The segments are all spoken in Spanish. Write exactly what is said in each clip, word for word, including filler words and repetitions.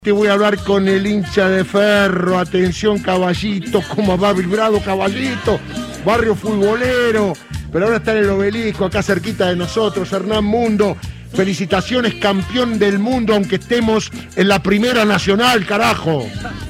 Te voy a hablar con el hincha de Ferro. Atención, Caballito, cómo va vibrado Caballito, barrio futbolero, pero ahora está en el Obelisco, acá cerquita de nosotros. Hernán Mundo, felicitaciones, campeón del mundo, aunque estemos en la Primera Nacional, carajo.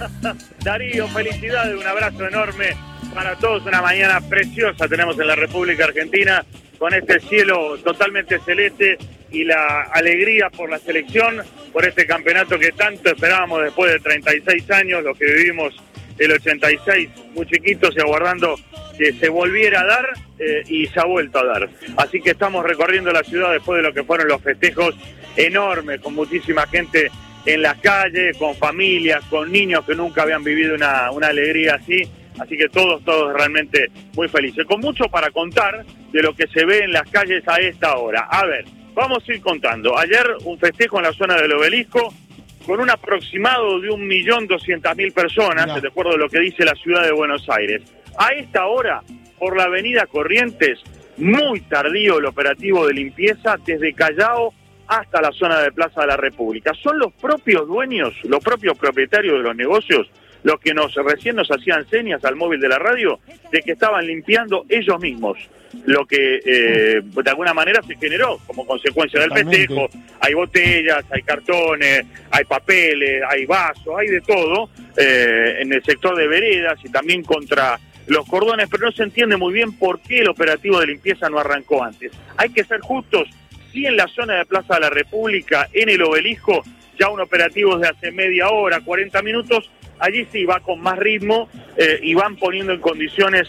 Darío, felicidades, un abrazo enorme para todos, una mañana preciosa tenemos en la República Argentina, con este cielo totalmente celeste y la alegría por la selección, por este campeonato que tanto esperábamos después de treinta y seis años, los que vivimos el ochenta y seis muy chiquitos y aguardando que se volviera a dar eh, y se ha vuelto a dar. Así que estamos recorriendo la ciudad después de lo que fueron los festejos enormes, con muchísima gente en las calles, con familias, con niños que nunca habían vivido una, una alegría así. Así que todos, todos realmente muy felices. Con mucho para contar de lo que se ve en las calles a esta hora. A ver, vamos a ir contando. Ayer un festejo en la zona del Obelisco con un aproximado de un millón doscientas mil personas, no. de acuerdo a lo que dice la ciudad de Buenos Aires. A esta hora, por la avenida Corrientes, muy tardío el operativo de limpieza desde Callao hasta la zona de Plaza de la República. Son los propios dueños, los propios propietarios de los negocios, los que nos recién nos hacían señas al móvil de la radio de que estaban limpiando ellos mismos, lo que eh, de alguna manera se generó como consecuencia del festejo. Hay botellas, hay cartones, hay papeles, hay vasos, hay de todo eh, en el sector de veredas y también contra los cordones, pero no se entiende muy bien por qué el operativo de limpieza no arrancó antes. Hay que ser justos, sí, en la zona de Plaza de la República, en el Obelisco, ya un operativo de hace media hora, cuarenta minutos, allí sí va con más ritmo eh, y van poniendo en condiciones,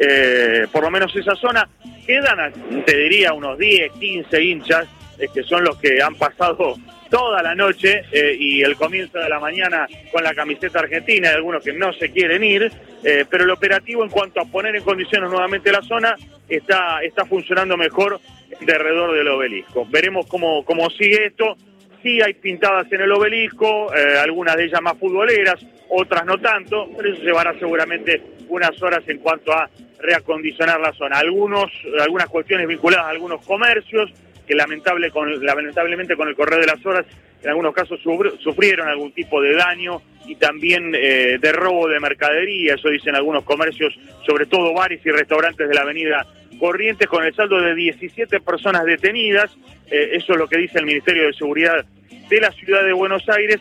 eh, por lo menos esa zona. Quedan, te diría, unos diez, quince hinchas, eh, que son los que han pasado toda la noche eh, y el comienzo de la mañana con la camiseta argentina. Hay algunos que no se quieren ir, eh, pero el operativo en cuanto a poner en condiciones nuevamente la zona está, está funcionando mejor de alrededor del Obelisco. Veremos cómo, cómo sigue esto. Sí hay pintadas en el Obelisco, eh, algunas de ellas más futboleras, otras no tanto, pero eso llevará seguramente unas horas en cuanto a reacondicionar la zona. Algunos, algunas cuestiones vinculadas a algunos comercios que lamentable con, lamentablemente con el correr de las horas en algunos casos sufrieron algún tipo de daño y también eh, de robo de mercadería, eso dicen algunos comercios, sobre todo bares y restaurantes de la avenida Corrientes, con el saldo de diecisiete personas detenidas. Eh, eso es lo que dice el Ministerio de Seguridad de la Ciudad de Buenos Aires,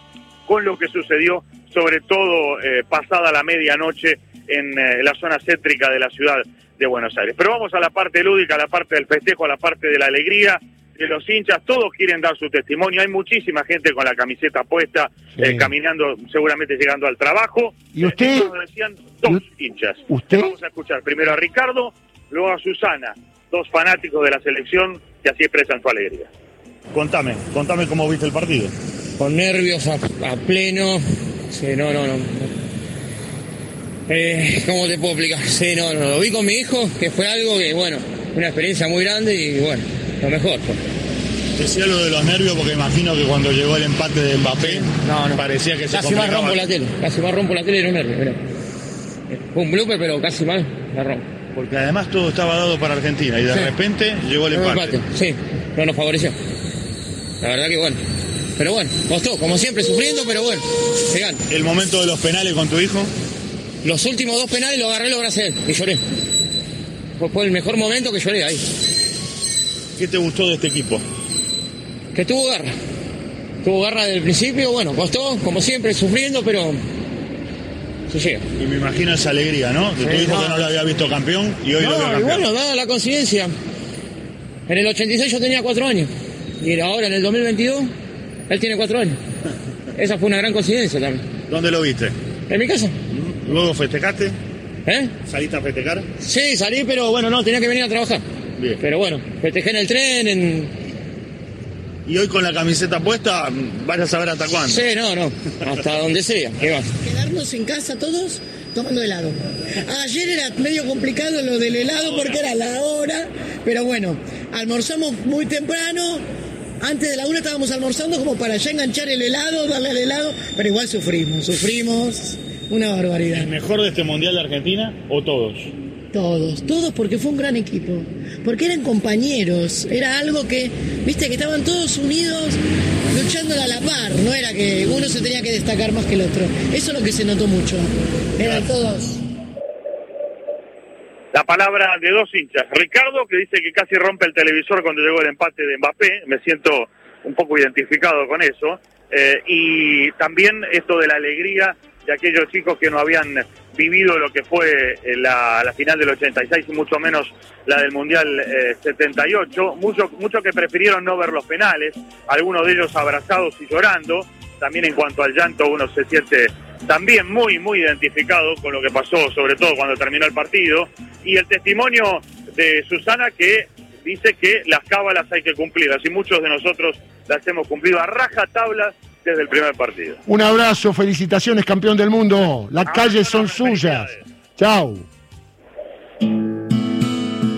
con lo que sucedió sobre todo eh, pasada la medianoche en eh, la zona céntrica de la Ciudad de Buenos Aires. Pero vamos a la parte lúdica, a la parte del festejo, a la parte de la alegría de los hinchas. Todos quieren dar su testimonio. Hay muchísima gente con la camiseta puesta, sí. eh, caminando, seguramente llegando al trabajo. ¿Y usted? Esto lo decían dos hinchas. ¿Usted? Vamos a escuchar primero a Ricardo, luego a Susana, dos fanáticos de la selección que así expresan su alegría. Contame, contame cómo viste el partido. Con nervios a, a pleno. Sí, no, no, no. Eh, ¿Cómo te puedo explicar? Sí, no, no, lo vi con mi hijo, que fue algo que, bueno, una experiencia muy grande y, bueno, lo mejor. Pues. Decía lo de los nervios porque imagino que cuando llegó el empate de Mbappé, no, no. parecía que se casi complicaba. Casi más rompo la tele, casi más rompo la tele de los nervios, mirá. Fue un blooper, pero casi más la rompo. Porque además todo estaba dado para Argentina y de sí. repente llegó el empate. empate. Sí, no nos favoreció. La verdad que bueno. Pero bueno, costó, como siempre, sufriendo, pero bueno, se gana. ¿El momento de los penales con tu hijo? Los últimos dos penales los agarré, los abracé y lloré. Fue, fue el mejor momento que lloré ahí. ¿Qué te gustó de este equipo? Que tuvo garra. Tuvo garra desde el principio, bueno, costó, como siempre, sufriendo, pero se llega. Y me imagino esa alegría, ¿no? De tu sí, hijo no. que no lo había visto campeón y hoy no, lo veo campeón. Y bueno, dada la coincidencia. En el ochenta y seis yo tenía cuatro años. Y ahora, en el dos mil veintidós, él tiene cuatro años. Esa fue una gran coincidencia también. ¿Dónde lo viste? En mi casa. ¿Luego festejaste? ¿Eh? ¿Saliste a festejar? Sí, salí, pero bueno, no, tenía que venir a trabajar. Bien. Pero bueno, festejé en el tren, en... Y hoy con la camiseta puesta, vas a saber hasta cuándo. Sí, no, no, hasta donde sea. ¿Qué vas? Quedarnos en casa todos tomando helado. Ayer era medio complicado lo del helado porque era la hora, pero bueno, almorzamos muy temprano. Antes de la una estábamos almorzando como para ya enganchar el helado, darle al helado, pero igual sufrimos, sufrimos una barbaridad. ¿El mejor de este Mundial de Argentina o todos? Todos, todos porque fue un gran equipo, porque eran compañeros, era algo que, viste, que estaban todos unidos, luchándola a la par, no era que uno se tenía que destacar más que el otro. Eso es lo que se notó mucho. Eran todos... La palabra de dos hinchas. Ricardo, que dice que casi rompe el televisor cuando llegó el empate de Mbappé. Me siento un poco identificado con eso. Eh, y también esto de la alegría de aquellos chicos que no habían vivido lo que fue la, la final del ochenta y seis y mucho menos la del Mundial eh, setenta y ocho. Muchos mucho que prefirieron no ver los penales, algunos de ellos abrazados y llorando. También en cuanto al llanto uno se siente también muy, muy identificado con lo que pasó, sobre todo cuando terminó el partido. Y el testimonio de Susana, que dice que las cábalas hay que cumplirlas, y muchos de nosotros las hemos cumplido a rajatabla desde el primer partido. Un abrazo, felicitaciones, campeón del mundo. Las calles son suyas. Chao.